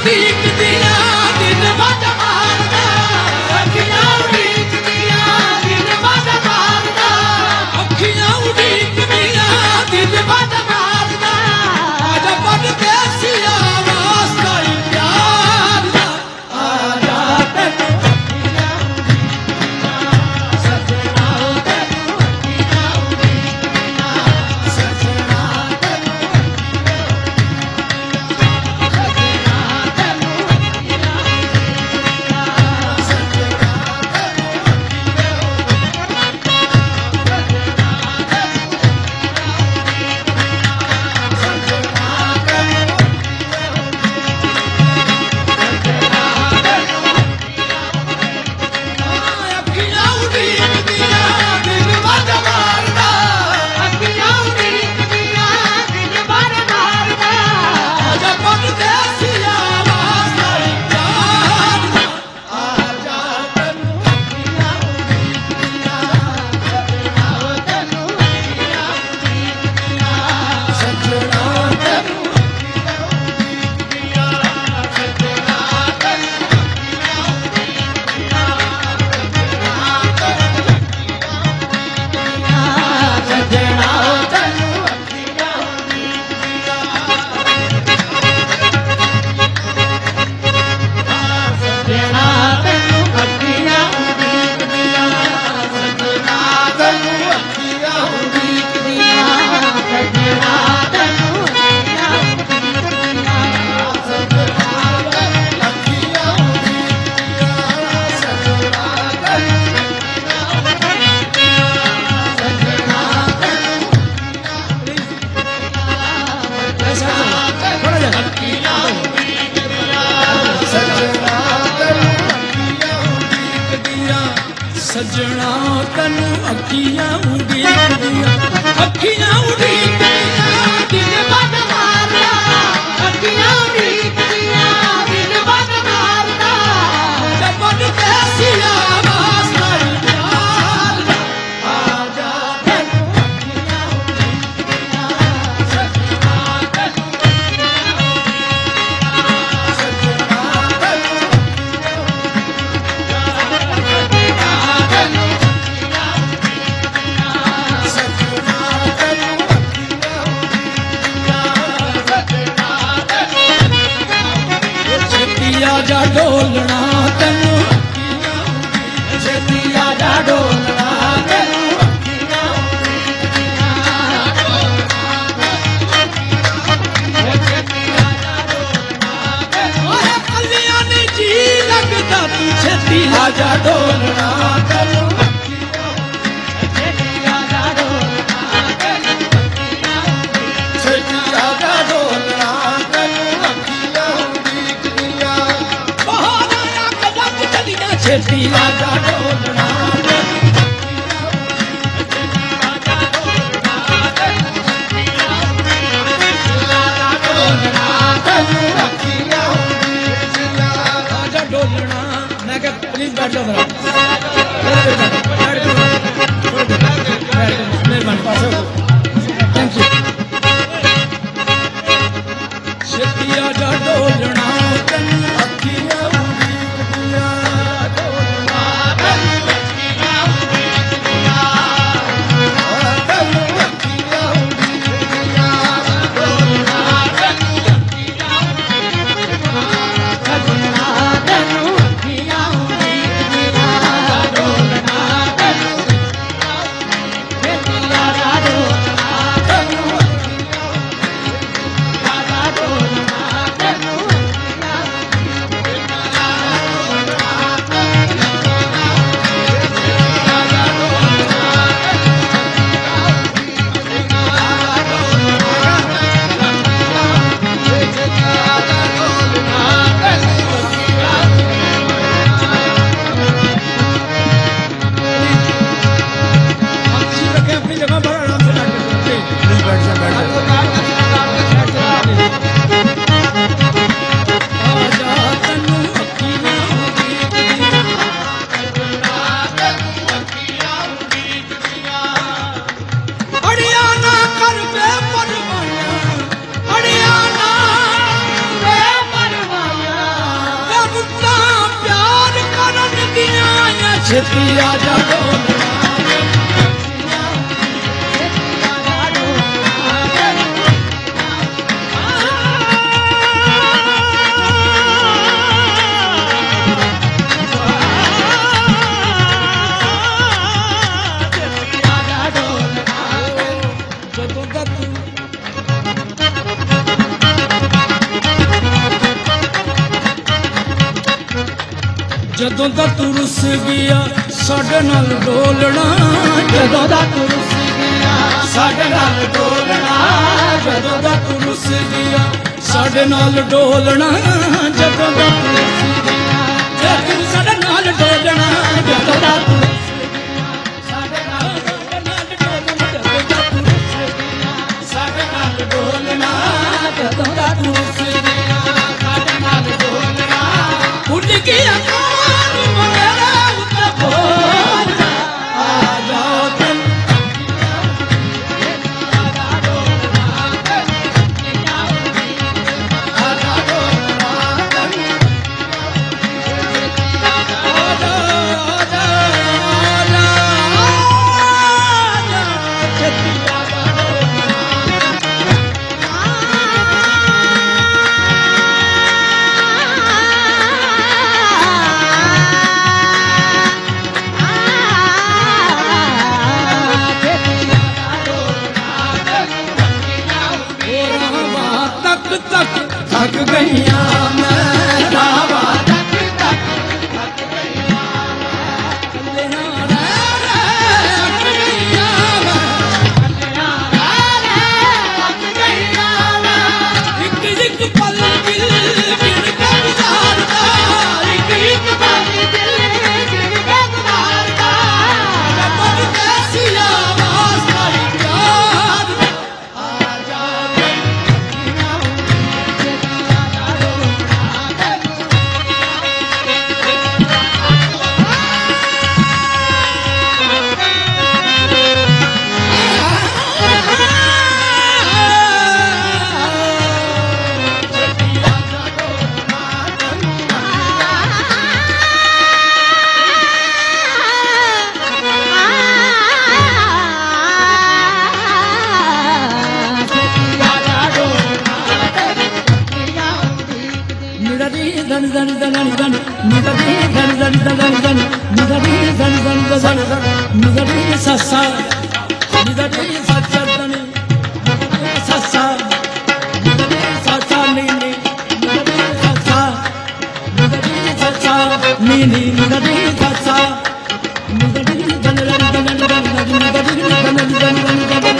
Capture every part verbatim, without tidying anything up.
सजना तनु अखियां उड़ीदियां अखियां उड़ीदियां दिल बद मारदा अखियां उड़ीदियां दिल बद मारदा जबन कैसी आवाज नाल प्यार आजा तनु अखियां उड़ीदियां सजना तनु सजना तनु आजा डोलना तनु छेती आजा डोलना तनु कलियां ने जी लगदा तू छेती आजा डोलना तनु छेती आजा डोलना तनु छेती आजा डोलना तनु छेती आजा डोलना आजा डोलना मैं क्या प्लीज बैठ जाओ मेहरबानी पास थैंक यू छेती आजा डोलना तनु अखियां डोलना ਛੇਤੀ ਆ ਜਾ ਢੋਲਣਾ ਜਦੋਂ ਦਾ ਤੂੰ ਰੁੱਸ ਗਿਆ ਸਾਡੇ ਨਾਲ ਡੋਲਣਾ ਜਦੋਂ ਦਾ ਤੂੰ ਰੁੱਸ ਗਿਆ ਸਾਡੇ ਨਾਲ ਡੋਲਣਾ ਜਦੋਂ ਦਾ ਤੂੰ ਰੁੱਸ ਗਿਆ ਸਾਡੇ ਨਾਲ ਡੋਲਣਾ ਜਦੋਂ ਦਾ ਤੂੰ ਰੁੱਸ ਗਿਆ ਜੇ ਤੂੰ ਸਾਡੇ ਨਾਲ ਡੋਲਣਾ ਜਦੋਂ ਦਾ ਤੂੰ ਸਾਡੇ ਨਾਲ ਡੋਲਣਾ ਜਦੋਂ ਦਾ ਤੂੰ ਰੁੱਸ ਗਿਆ ਸਾਡੇ ਨਾਲ ਡੋਲਣਾ ਜਦੋਂ ਦਾ ਤੂੰ ਰੁੱਸ ਗਿਆ ਸਾਡੇ ਨਾਲ ਡੋਲਣਾ ਉੱਡ ਗਿਆ थक गईया मैं रावा तक तक थक गईया मैं थक गईया थक गईया एक एक पल दिल गिर के गुजारता एक एक पल दिल गिर के गुजारता पर कैसी आवाज आई प्यार आ जा dani dani dani dani ni dani dani dani dani dani ni dani dani dani dani ni dani sa sa ni dani sa sa dani sa sa ni dani sa sa ni ni ni dani sa sa ni dani sa sa ni ni ni dani sa sa ni dani dani dani dani dani ni dani dani dani dani dani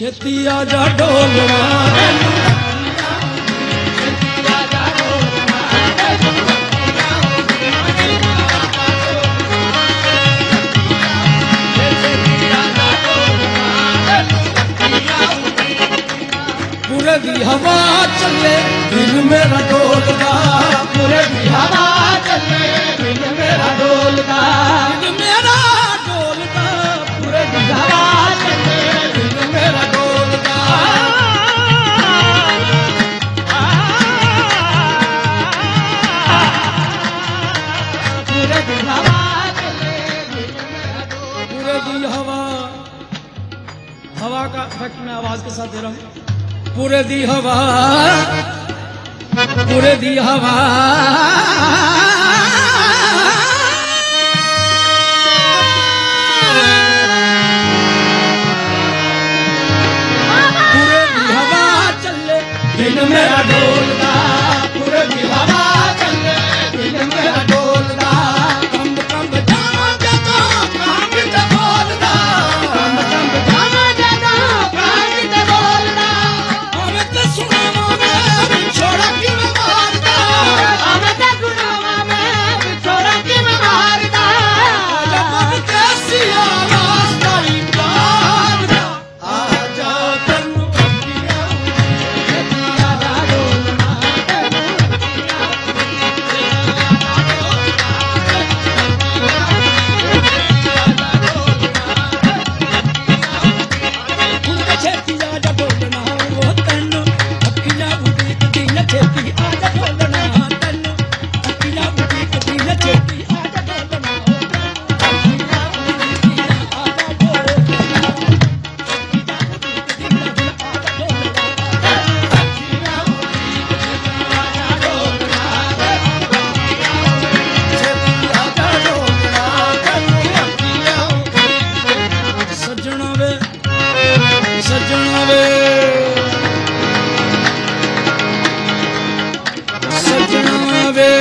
ਛੇਤੀ ਆ ਜਾ ਢੋਲਣਾ पूरे दी हवा चले दिल मेरा डोलदा पूरे दी हवा चले दिल मेरा डोलदा दिल मेरा डोलदा पूरे दी हवा चले दिल मेरा डोलदा पूरे दी हवा चले दिल मेरा डोलदा पूरे दी हवा हवा का इफेक्ट मैं आवाज के साथ दे रहा हूँ पूरे दी हवा पूरे दी हवा पूरे दी हवा चले दिल मेरा डोलदा पूरे दी हवा चले दिल मेरा डोलदा कंब कंब जावा जदा कांग ते बोलदा कंब कंब जावा जदा कांग ते बोलदा छोड़ा कि मैं मारदा आवे ते गुनावा में छोड़ा कि मैं मारदा जब कैसी आवाज तारी प्यार दा आ जा तन्नू अखियां छेतिया दा डोलना तन्नू अखियां छेतिया दा डोलना वो तन्नू अखियां छेती आजा ढोलना तन्नू अखियां बुटीक दी न छेती आजा ढोलना अखियां बुटीक दी न आजा ढोलना अखियां बुटीक दी न आजा ढोलना अखियां बुटीक दी न आजा ढोलना छेती आजा ढोलना तन्नू अखियां सजना वे सजना वे सजना वे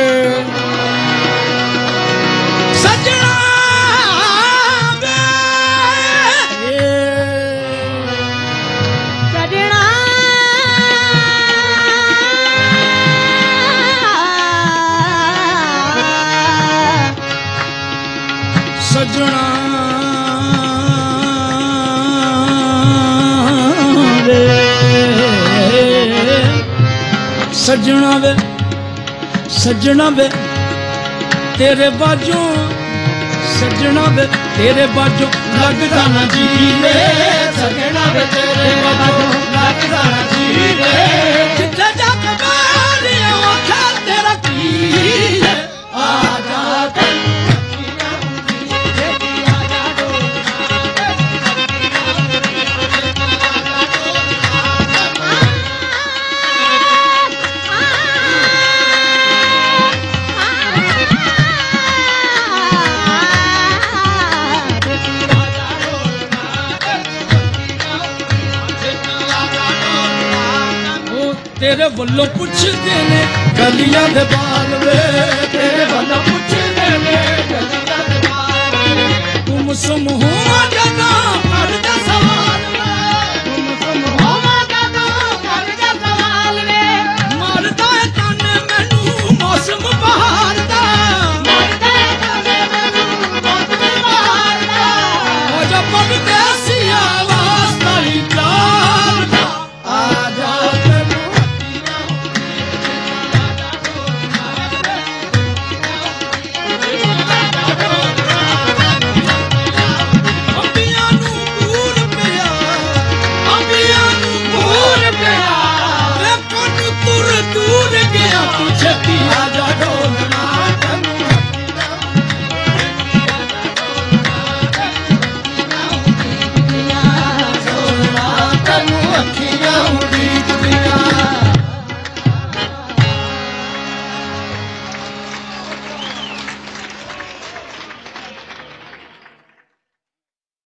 सजना वे सजना सजना वे सजना वे सजना वे तेरे बाजों सजना वे तेरे बाजों लगदा ना जी रे सजना वे तेरे बाजों लगदा ना जी रे जिथे जाके बारी आखा तेरा की है आ जा तेरे वल्लों पुछदे ने गलियां दे बाल वे तेरे वल्लों पुछदे